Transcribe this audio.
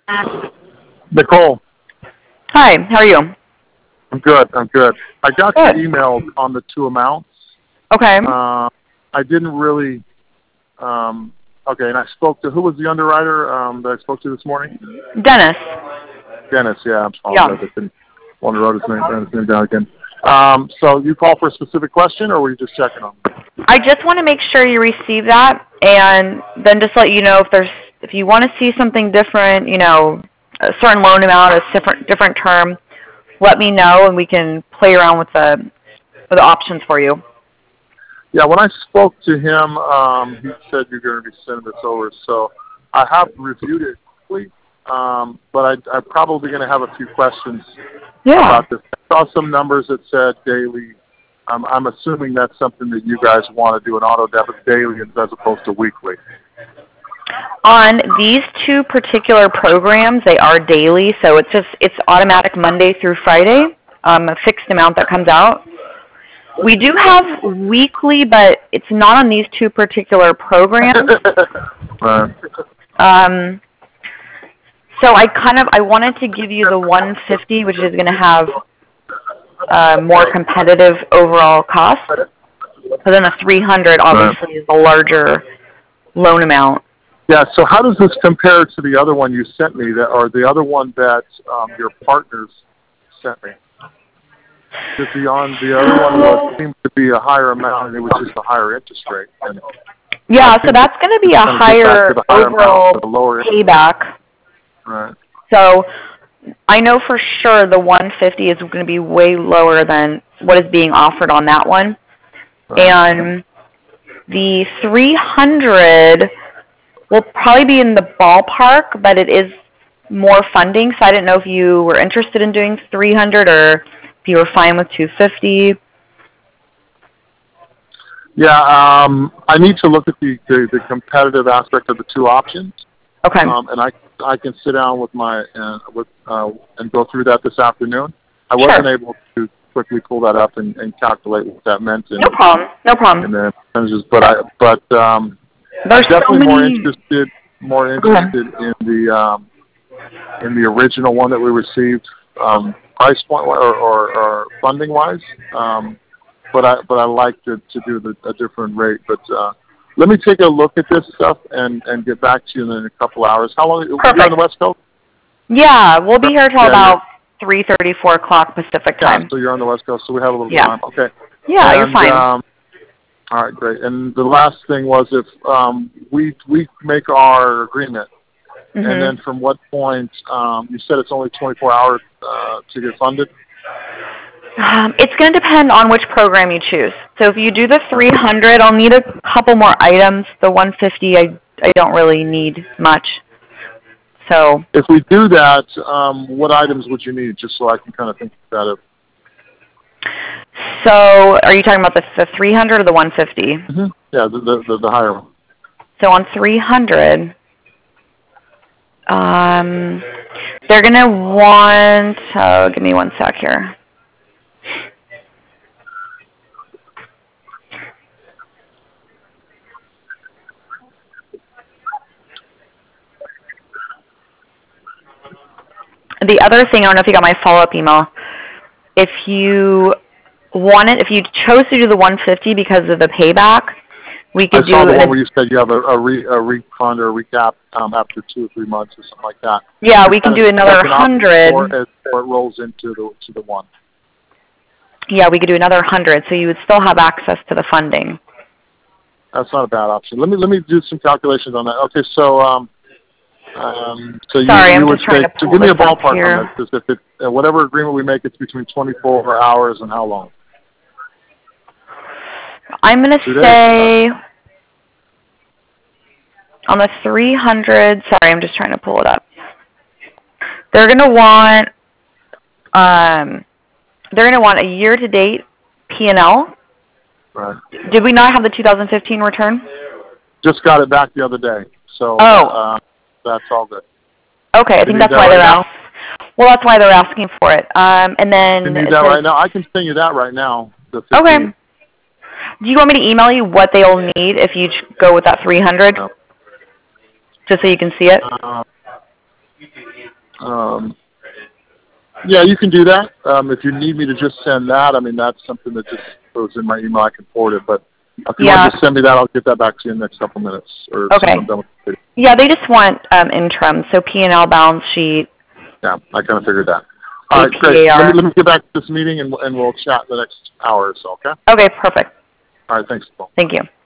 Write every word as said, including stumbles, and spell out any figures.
Nicole. Hi, how are you? I'm good. I'm good. I got Good. your email on the two amounts. Okay. Uh, I didn't really. Um, okay, and I spoke to who was the underwriter um, that I spoke to this morning? Dennis. Dennis. Yeah, I'm sorry. Yeah. I couldn't want to write his name, his name down again. Um, so you called for a specific question, or were you just checking on me? I just want to make sure you receive that, and then just let you know if there's if you want to see something different, you know, a certain loan amount, a different different term, let me know, and we can play around with the with the options for you. Yeah, when I spoke to him, um, he said you're going to be sending this over. So I have reviewed it quickly, um, but I, I'm probably going to have a few questions Yeah. about this. I saw some numbers that said daily. Um, I'm assuming that's something that you guys want to do an auto debit daily as opposed to weekly. On these two particular programs, they are daily, so it's just it's automatic Monday through Friday, um, a fixed amount that comes out. We do have weekly, but it's not on these two particular programs. Right. Um, so I kind of I wanted to give you the one fifty, which is going to have uh, more competitive overall cost. But then the three hundred obviously is a larger loan amount. Yeah. So how does this compare to the other one you sent me, that or the other one that um, your partners sent me? Because the on the other one was seemed to be a higher amount, and it was just a higher interest rate. And yeah, so that's going to be a higher, higher overall amount, lower payback. Right. So I know for sure the one fifty is going to be way lower than what is being offered on that one. Right. And the three hundred will probably be in the ballpark, but it is more funding. So I didn't know if you were interested in doing three hundred or if you were fine with two fifty. Yeah, um, I need to look at the, the, the competitive aspect of the two options. Okay. Um, and I I can sit down with my uh, with uh, and go through that this afternoon. I Sure. wasn't able to quickly pull that up and, and calculate what that meant. In, no problem. No problem. In the percentages, but I but um, There's I'm definitely so many... more interested more interested in the um, in the original one that we received, um, price point or, or, or funding wise. Um, but I but I like to to do the, a different rate. But uh, let me take a look at this stuff and, and get back to you in a couple hours. How long? Perfect. You're on the West Coast? Yeah, we'll be here till yeah, about three thirty, four o'clock Pacific time. Yeah, so you're on the West Coast, so we have a little yeah. time. Okay. Yeah, and, you're fine. Um, all right, great. And the last thing was if um, we we make our agreement, mm-hmm. and then from what point, um, you said it's only twenty-four hours uh, to get funded? Um, it's going to depend on which program you choose. So if you do the three hundred, I'll need a couple more items. The one fifty, I, I don't really need much. So if we do that, um, what items would you need, just so I can kind of think about it? So are you talking about the, the three hundred or the one fifty? Mm-hmm. Yeah, the, the, the, the higher one. So on three hundred, um, they're going to want, oh, give me one sec here. The other thing, I don't know if you got my follow-up email. If you wanted, if you chose to do the one fifty because of the payback, we could I do. saw the an, one where you said you have a, a, re, a refund or a recap um, after two or three months or something like that. Yeah, it's we can do another hundred. Or it, or it rolls into the to the one. Yeah, we could do another hundred, so you would still have access to the funding. That's not a bad option. Let me let me do some calculations on that. Okay, so. Um, Um, so Sorry, you, you I'm would just trying say, to pull so give me a this up ballpark here. on this. If it, uh, whatever agreement we make, it's between twenty-four hours and how long? I'm going to say on the three hundred, sorry, I'm just trying to pull it up. They're going to want, um, they're going to want a year-to-date P and L. Right. Did we not have the two thousand fifteen return? Just got it back the other day, so oh. uh, that's all good. Okay, I think that's why they're asking. Well, that's why they're asking for it. Um, and then you need that right now. I can send you that right now. The okay. Do you want me to email you what they'll need if you go with that three hundred? No. Just so you can see it. Uh, Um, yeah, you can do that. Um, if you need me to just send that, I mean, that's something that just goes in my email. I can forward it. But if you yeah. want to send me that, I'll get that back to you in the next couple minutes. Or Okay. Yeah, they just want um, interim, so P and L balance sheet. Yeah, I kind of figured that. All right, great. Let me, let me get back to this meeting, and, and we'll chat the next hour or so, okay? Okay, perfect. All right, thanks, Paul. Thank you.